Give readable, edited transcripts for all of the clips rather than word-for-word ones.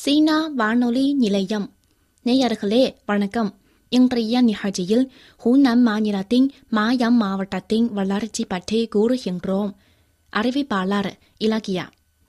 சீனா வானொலி நிலையம். நேயர்களே வணக்கம். இன்றைய நிகழ்ச்சியில் ஹூனான் மாநிலத்தின் மாயாம் மாவட்டத்தின் வளர்ச்சி பற்றி கூறுகின்றோம். அறிவிப்பாளர் இலக்கியா.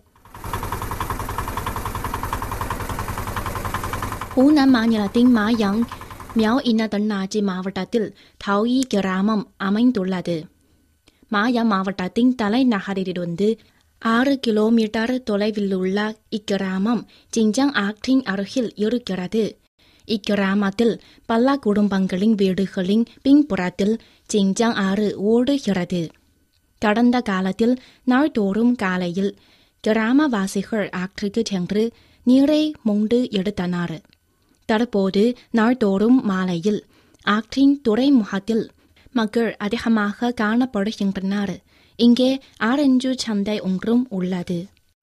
ஹூனான் மாநிலத்தின் மாயாங் மியாவ் இன தன்னாட்சி மாவட்டத்தில் தாயி கிராமம் அமைந்துள்ளது. மாயாம் மாவட்டத்தின் தலைநகரிலிருந்து 6 கிலோமீட்டர் தொலைவிலுள்ள இக்கிராமம் ஜின்ஜியாங் ஆற்றின் அருகில் இருக்கிறது. இக்கிராமத்தில் பல குடும்பங்களின் வீடுகளின் பின்புறத்தில் ஜின்ஜியாங் ஆறு ஓடுகிறது. கடந்த காலத்தில் நாள்தோறும் காலையில் கிராமவாசிகள் ஆற்றுக்கு சென்று நீரை மொண்டு எடுத்தனர். தற்போது நாள்தோறும் மாலையில் ஆற்றின் துறைமுகத்தில் மக்கள் அதிகமாக காணப்படுகின்றனர். இங்கே ஆரஞ்சு சந்தை ஒன்றும் உள்ளது.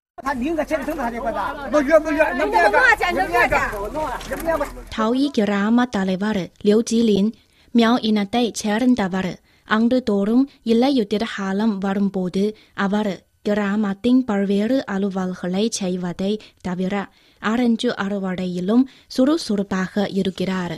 தாயி கிராம தலைவர் லியூ ஜிலின் மியாவ் இனத்தை சேர்ந்தவர். ஆண்டுதோறும் இலையுதிர் காலம் வரும்போது அவர் கிராமத்தின் பல்வேறு அலுவல்களை செய்வதை தவிர ஆரஞ்சு அறுவடையிலும் சுறுசுறுப்பாக இருக்கிறார்.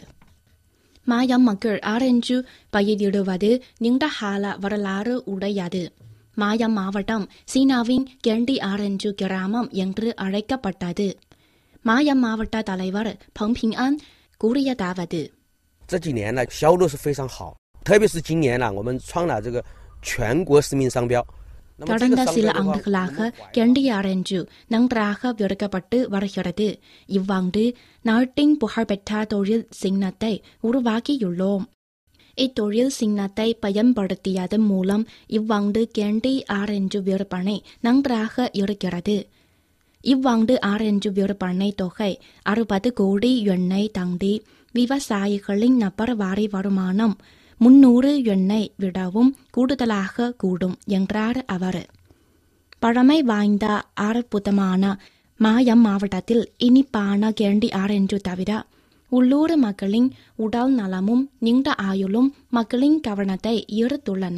மாயாம் மக்கள் ஆரஞ்சு பயிரிடுவது நீண்ட கால வரலாறு உடையது. மாயாம் மாவட்டம் சீனாவின் கேண்டி ஆரஞ்சு கிராமம் என்று அழைக்கப்பட்டது. மாயாம் மாவட்ட தலைவர் பங் பிங்ஆன் கூறியதாவது: 这几年呢，销路是非常好，特别是今年呢，我们创了这个全国实名商标。 கடந்த சில ஆண்டுகளாக கேண்டி ஆரஞ்சு நன்றாக விற்கப்பட்டு வருகிறது. இவ்வாண்டு நாட்டின் புகழ்பெற்ற தொழில் சின்னத்தை உருவாக்கியுள்ளோம். இத்தொழில் சின்னத்தை பயன்படுத்தியதன் மூலம் இவ்வாண்டு கேண்டி ஆரஞ்சு விற்பனை நன்றாக இருக்கிறது. இவ்வாண்டு ஆரஞ்சு விற்பனை தொகை 60 கோடி யுவானை தாண்டி விவசாயிகளின் நபர் வாரி வருமானம் 300 யுவானை விடவும் கூடுதலாக கூடும் என்றார் அவர். பழமை வாய்ந்த அற்புதமான மாயாம் மாவட்டத்தில் இனிப்பான கேண்டி ஆரஞ்சு தவிர உள்ளூர் மக்களின் உடல் நலமும் நீண்ட ஆயுளும் மக்களின் கவனத்தை ஈர்த்துள்ளன.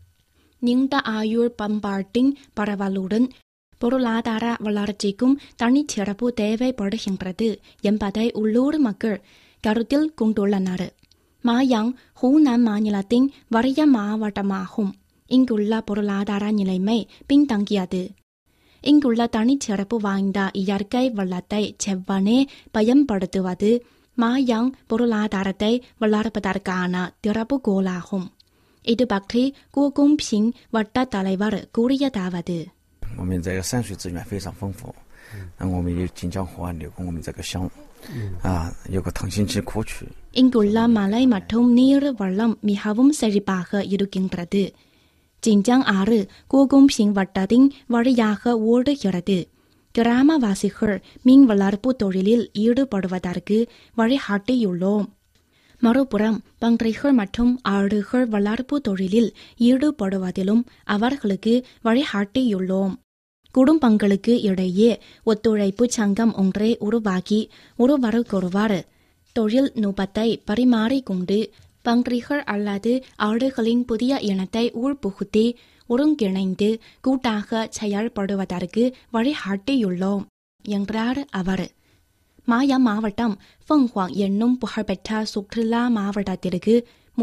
நீண்ட ஆயுள் பண்பாட்டின் பரவலுடன் பொருளாதார வளர்ச்சிக்கும் தனிச்சிறப்பு தேவைப்படுகின்றது என்பதை உள்ளூர் மக்கள் கருத்தில் கொண்டுள்ளனர். மாயாங் ஹூனான் மாநிலத்தின் வறிய மாவட்டமாகும். இங்குள்ள பொருளாதார நிலைமை பின்தங்கியது. இங்குள்ள தனிச்சிறப்பு வாய்ந்த இயற்கை வளத்தை செவ்வனே பயன்படுத்துவது மாயாங் பொருளாதாரத்தை வளர்ப்பதற்கான திறப்புகோலாகும். இது பற்றி கூகும்பிங் வட்ட தலைவர் கூறியதாவது: 我们这个山水资源非常丰富，我们有锦江河岸流供我们这个乡有个腾新期库区。 இங்குள்ள மலை மற்றும் நீர் வளம் மிகவும் செழிப்பாக இருக்கின்றது. ஜின்ஜியாங் ஆறு கூகும்பிங் வட்டத்தின் வழியாக ஓடுகிறது. கிராமவாசிகள் மீன் வளர்ப்பு தொழிலில் ஈடுபடுவதற்கு வழிகாட்டியுள்ளோம். மறுபுறம் பன்றிகள் மற்றும் ஆடுகள் வளர்ப்பு தொழிலில் ஈடுபடுவதிலும் அவர்களுக்கு வழிகாட்டியுள்ளோம். குடும்பங்களுக்கு இடையே ஒத்துழைப்பு சங்கம் ஒன்றை உருவாக்கி ஒருவருக்கொருவர் தொழில் நுட்பத்தை பரிமாறிக்கொண்டு பன்றிகள் அல்லது ஆடுகளின் புதிய இனத்தை உள்புகுத்தி ஒருங்கிணைந்து கூட்டாக செயல்படுவதற்கு வழிகாட்டியுள்ளோம் என்றார் அவர். மாயாம் மாவட்டம் ஃபெங்ஹுவாங் என்னும் புகழ்பெற்ற சுற்றுலா மாவட்டத்திற்கு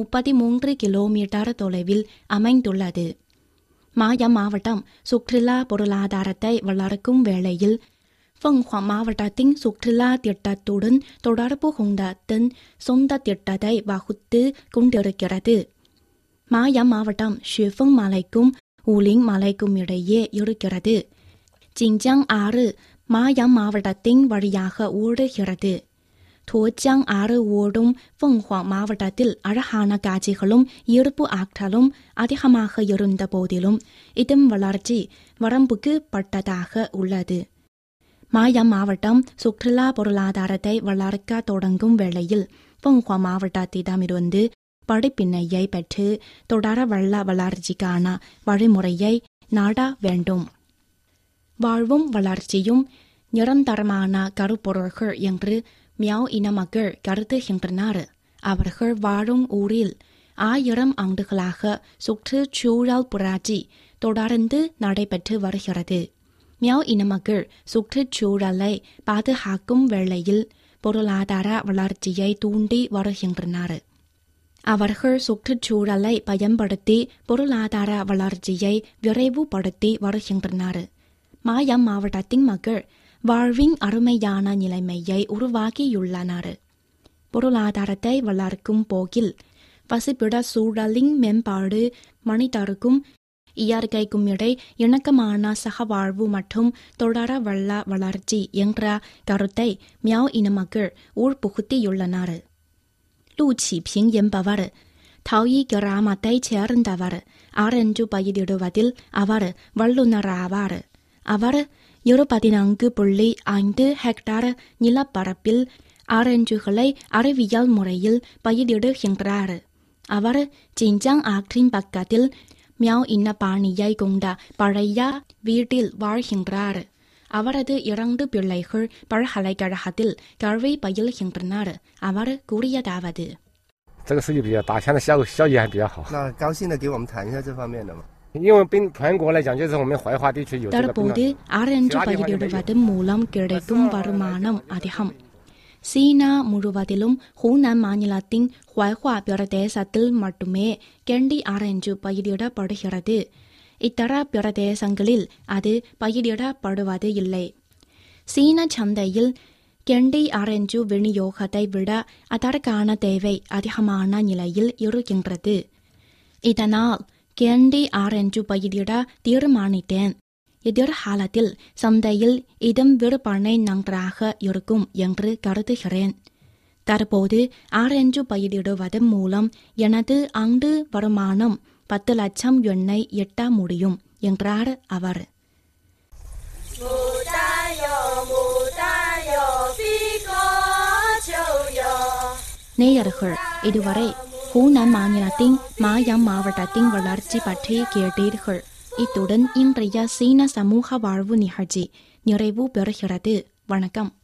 33 கிலோமீட்டர் தொலைவில் அமைந்துள்ளது. மாயாம் மாவட்டம் சுற்றுலா பொருளாதாரத்தை வளர்க்கும் வேளையில் ஃபெங்ஹுவாங் மாவட்டத்தின் சுற்றுலா திட்டத்துடன் தொடர்பு கொண்ட தன் சொந்த திட்டத்தை வகுத்து கொண்டிருக்கிறது. மாயாம் மாவட்டம் ஷிஃபெங் மலைக்கும் ஊலிங் மலைக்கும் இடையே இருக்கிறது. ஜின்ஜியாங் ஆறு மாயாம் மாவட்டத்தின் வழியாக ஓடுகிறது. தோஜியாங் ஆறு ஓடும் ஃபெங்ஹுவாங் மாவட்டத்தில் அழகான காட்சிகளும் ஈர்ப்பு ஆற்றலும் அதிகமாக இருந்த போதிலும் இதன் வளர்ச்சி வரம்புக்கு பட்டதாக உள்ளது. மாயாம் மாவட்டம் சுற்றுலா பொருளாதாரத்தை வளர்க்க தொடங்கும் வேளையில் ஃபெங்ஹுவாங் மாவட்டத்திடமிருந்து படிப்பினையை பெற்று தொடர வளர்ச்சிக்கான வழிமுறையை நாட வேண்டும். வாழ்வும் வளர்ச்சியும் நிரந்தரமான கருப்பொருள்கள் என்று மியாவ் இன மக்கள் கருதுகின்றனர். அவர்கள் வாழும் ஊரில் 1000 ஆண்டுகளாக சுற்றுச்சூழல் புரட்சி தொடர்ந்து நடைபெற்று வருகிறது. மியாவ் இன மக்கள் சுற்றுச்சூழலை பாதுகாக்கும் வேளையில் பொருளாதார வளர்ச்சியை தூண்டி வருகின்றனர். அவர்கள் சுற்றுச்சூழலை பயன்படுத்தி பொருளாதார வளர்ச்சியை விரைவுபடுத்தி வருகின்றனர். மாயம் மாவட்டத்தின் மக்கள் வாழ்வின் அருமையான நிலைமையை உருவாக்கியுள்ளனர். பொருளாதாரத்தை வளர்க்கும் போக்கில் வசிப்பிட சூழலின் மேம்பாடு மனிதருக்கும் இயற்கைக்கும் இடை இணக்கமான சகவாழ்வு மற்றும் தொடரவல்ல வளர்ச்சி என்ற கருத்தை மியாவ் இன மக்கள் உள்புகுத்தியுள்ளனர். லூ சிபிங் என்பவர் தாயி கிராமத்தைச் சேர்ந்தவர். ஆரஞ்சு பயிரிடுவதில் அவர் வல்லுநராவார். அவர் 24.5 ஹெக்டார் நிலப்பரப்பில் ஆரஞ்சுகளை அறிவியல் முறையில் பயிரிடுகின்றார். அவர் ஜின்ஜாங் ஆற்றின் பக்கத்தில் மியாவ் இன பாணியை கொண்ட பழைய வீட்டில் வாழ்கின்றார். அவரது 2 பிள்ளைகள் பல்கலைக்கழகத்தில் கல்வி பயில்கின்றனர். அவர் கூறியதாவது: 这个收益比较大，现在效益还比较好。 那高兴的给我们谈一下这方面的吗？ 因为全国来讲，就是我们怀化地区有这个。 தற்போது ஆரஞ்சு பயிரிடுவது மூலம் கிடைக்கும் வருமானம் அதிகம். சீனா முழுவதிலும் ஹூனான் மாநிலத்தின் ஹுவாய்ஹுவா பிரதேசத்தில் மட்டுமே கேண்டி ஆரஞ்சு பயிரிடப்படுகிறது. இதர பிரதேசங்களில் அது பயிரிடப்படுவது இல்லை. சீன சந்தையில் கேண்டி ஆரஞ்சு விநியோகத்தை விட அதற்கான தேவை அதிகமான நிலையில் இருக்கின்றது. இதனால் கேண்டி ஆரஞ்சு பயிரிட தீர்மானித்தேன். எதிர்காலத்தில் சந்தையில் இதன் விற்பனை நன்றாக இருக்கும் என்று கருதுகிறேன். தற்போது ஆரஞ்சு பயிரிடுவதன் மூலம் எனது ஆண்டு வருமானம் 10 லட்சம் யுவானை எட்ட முடியும் என்றார் அவர். நேயர்கள், இதுவரை ஹூனான் மாநிலத்தின் மாயம் மாவட்டத்தின் வளர்ச்சி பற்றி கேட்டீர்கள். இத்துடன் இன்றைய சீன சமூக வாழ்வு நிகழ்ச்சி நிறைவு பெறுகிறது. வணக்கம்.